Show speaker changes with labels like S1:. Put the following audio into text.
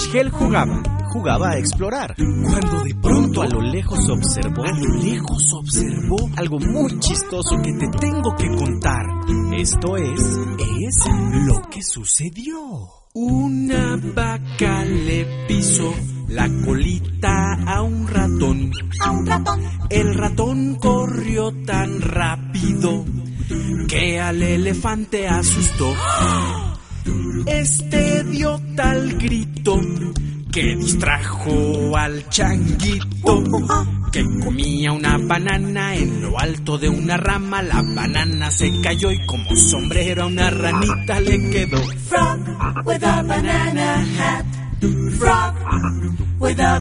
S1: Fishel jugaba a explorar, cuando de pronto a lo lejos observó algo muy chistoso que te tengo que contar. Esto es lo que sucedió. Una vaca le pisó la colita a un ratón. El ratón corrió tan rápido que al elefante asustó. Este dio tal grito que distrajo al changuito, que comía una banana en lo alto de una rama. La banana se cayó y como sombrero a una ranita le quedó.
S2: Frog with a banana hat. Frog with a